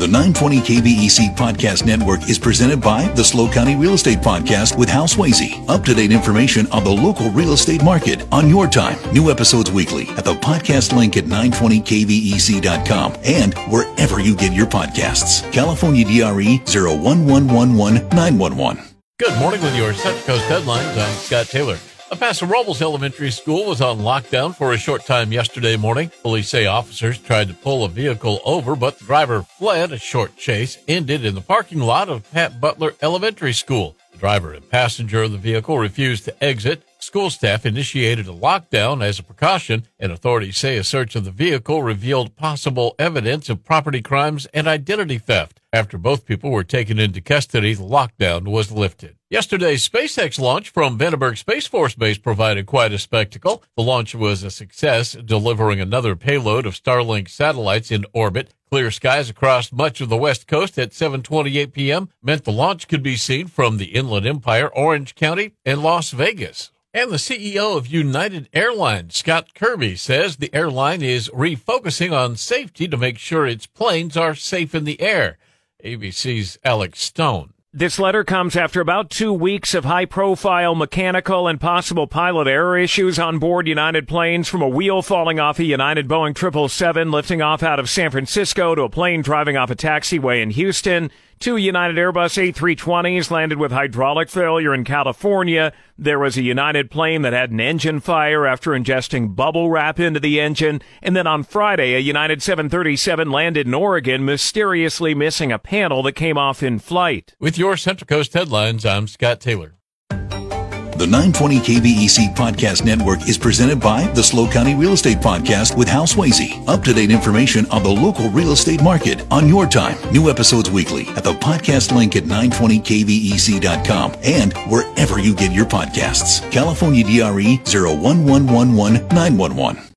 The 920 KVEC Podcast Network is presented by the SLO County Real Estate Podcast with Hal Swayze. Up-to-date information on the local real estate market on your time. New episodes weekly at the podcast link at 920kvec.com and wherever you get your podcasts. California DRE 01111-911. Good morning with your Central Coast headlines. I'm Scott Taylor. A Paso Robles Elementary School was on lockdown for a short time yesterday morning. Police say officers tried to pull a vehicle over, but the driver fled. A short chase ended in the parking lot of Pat Butler Elementary School. The driver and passenger of the vehicle refused to exit. School staff initiated a lockdown as a precaution, and authorities say a search of the vehicle revealed possible evidence of property crimes and identity theft. After both people were taken into custody, the lockdown was lifted. Yesterday's SpaceX launch from Vandenberg Space Force Base provided quite a spectacle. The launch was a success, delivering another payload of Starlink satellites into orbit. Clear skies across much of the West Coast at 7:28 p.m. meant the launch could be seen from the Inland Empire, Orange County, and Las Vegas. And the CEO of United Airlines, Scott Kirby, says the airline is refocusing on safety to make sure its planes are safe in the air. ABC's Alex Stone. This letter comes after about 2 weeks of high-profile mechanical and possible pilot error issues on board United planes, from a wheel falling off a United Boeing 777 lifting off out of San Francisco to a plane driving off a taxiway in Houston. 2 United Airbus A320s landed with hydraulic failure in California. There was a United plane that had an engine fire after ingesting bubble wrap into the engine. And then on Friday, a United 737 landed in Oregon, mysteriously missing a panel that came off in flight. With your Central Coast headlines, I'm Scott Taylor. The 920 KVEC Podcast Network is presented by the SLO County Real Estate Podcast with Hal Swayze. Up-to-date information on the local real estate market on your time. New episodes weekly at the podcast link at 920kvec.com and wherever you get your podcasts. California DRE 01111-911.